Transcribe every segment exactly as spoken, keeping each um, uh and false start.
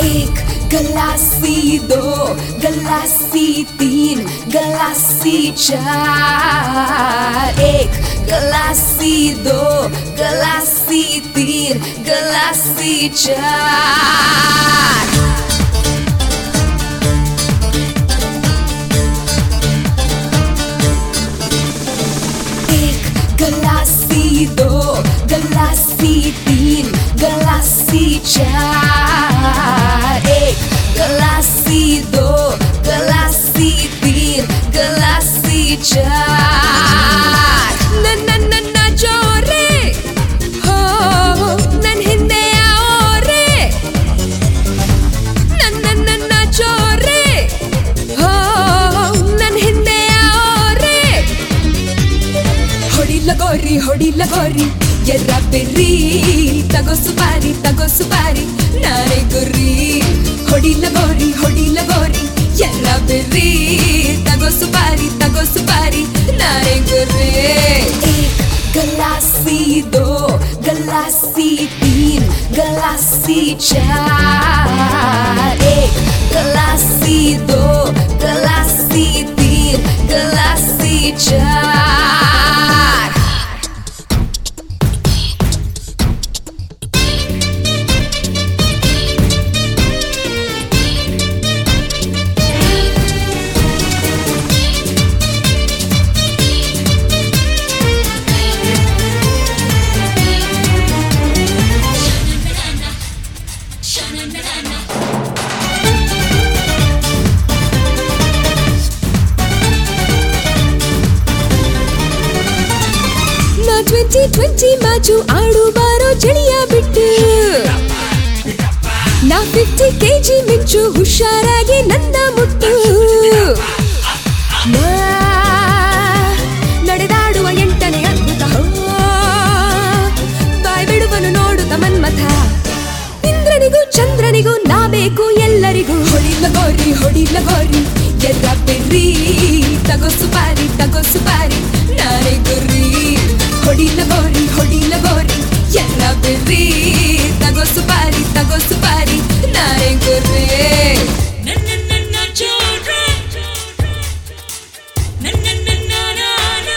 एक गलासी दो गलासी तीन गलासी चार एक गलासी दो गलासी तीन गलासी चार एक गलासी दो गलासी तीन गलासी चार एक गलासी दो गलासी तीन गलासी चार ನನ್ನ ನನ್ನ ಜೋರೆ ಹೋ ನನ್ನ ಹಿಂದೆ ಅವರೇ ನನ್ನ ನನ್ನ ಜೋರೆ ಹೋ ನನ್ನ ಹಿಂದೆ ಅವರೇ ಹೊಡಿ ಲಗೋರಿ ಹೊಡಿ ಲಗೋರಿ ಎರ್ರ ಬೆರ್ರಿ ತಗೋ ಸುಪಾರಿ ತಗೋ ಸುಪಾರಿ ನಾನೇ ಗುರಿ ಹೊಡಿ ಲಗೋರಿ ಹೊಡಿ ಲಗೋರಿ ಎರ್ರ ಬೆರ್ರಿ ತಗೋ ಸುಪಾರಿ ತಗೋ ಸುಪಾರಿ ನಾನೇ ಗುರಿ एक गलासी दो गलासी तीन गलासी चार एक गलासी दो गलासी तीन गलासी चार ಟ್ವೆಂಟಿ ಟ್ವೆಂಟಿ ಮ್ಯಾಚು ಆಡು ಬಾರೋ ಜಡಿಯ ಬಿಟ್ಟು ನಾ ಫಿಫ್ಟಿ ಕೆಜಿ ಮಿಂಚು ಹುಷಾರಾಗಿ ನನ್ನ ಮುಟ್ಟು ನಾ ನಡೆದಾಡುವ ಎಂಟನೇ ಅದ್ಭುತ ಬಾಯ್ ಬಿಡುವನು ನೋಡುತ್ತ ಮನ್ಮಥ ಇಂದ್ರನಿಗೂ ಚಂದ್ರನಿಗೂ ನಾ ಬೇಕು ಎಲ್ಲರಿಗೂ ಹೊಡಿ ಲಗೋರಿ ಹೊಡಿ ಲಗೋರಿ ಎರ್ರ ಬೆರ್ರಿ ತಗೋ ಸುಪಾರಿ ತಗೋ ಸುಪಾರಿ ನಾನೇ ಗುರಿ ಹೊಡಿ ಲಗೋರಿ ಹೊಡಿ ಲಗೋರಿ ಎರ್ರ ಬೆರ್ರಿ ತಗೋ ಸುಪಾರಿ ತಗೋ ಸುಪಾರಿ ನಾನೇ ಗುರಿ ನನ್ನ ನನ್ನ ಜೋರೆ ನನ್ನ ನನ್ನ ನಾನ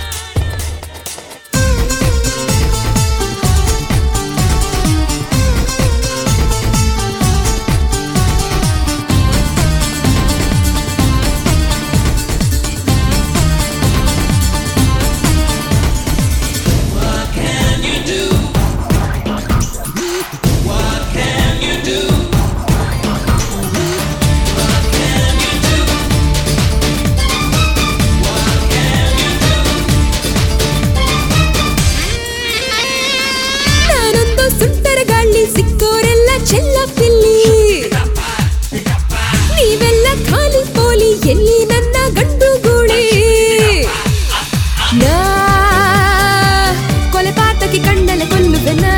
ಸಿಕ್ಕೋರೆಲ್ಲ ಚೆಲ್ಲ ಪಿಲ್ಲಿ ನೀವೆಲ್ಲ ಖಾಲಿ ಪೋಲಿ ಎಲ್ಲಿ ನನ್ನ ಗಂಡು ಗೂಳಿ ನಾ ಕೊಲೆ ಪಾತಕಿ ಕಣ್ಣಲೆ ಕೊಲ್ಲುವೆ ನಾ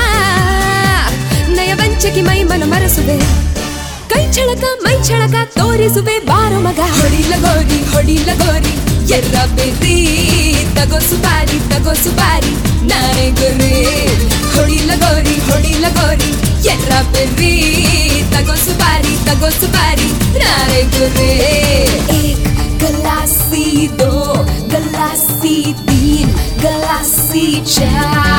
ನಯವಂಚಕಿ ಮೈಮನ ಮರೆಸುವೆ ಕೈ ಛಳಕ ಮೈ ಛಳಕ ತೋರಿಸುವೆ ಬಾರೋ ಮಗ ಹೊಡಿ ಲಗೋರಿ ಹೊಡಿ ಲಗೋರಿ ಎರ್ರ ಬೆರ್ರಿ ತಗೋ ಸುಪಾರಿ ತಗೋ ಸುಪಾರಿ ನಾನೇ ಗುರಿ ಹೊಡಿ ಲಗೋರಿ ಹೊಡಿ ಲಗೋರಿ ಎರ್ರ ಬೆರ್ರಿ ತಗೋ ಸುಪಾರಿ ತಗೋ ಸುಪಾರಿ ನಾನೇ ಗುರಿ एक गलासी दो गलासी तीन गलासी चार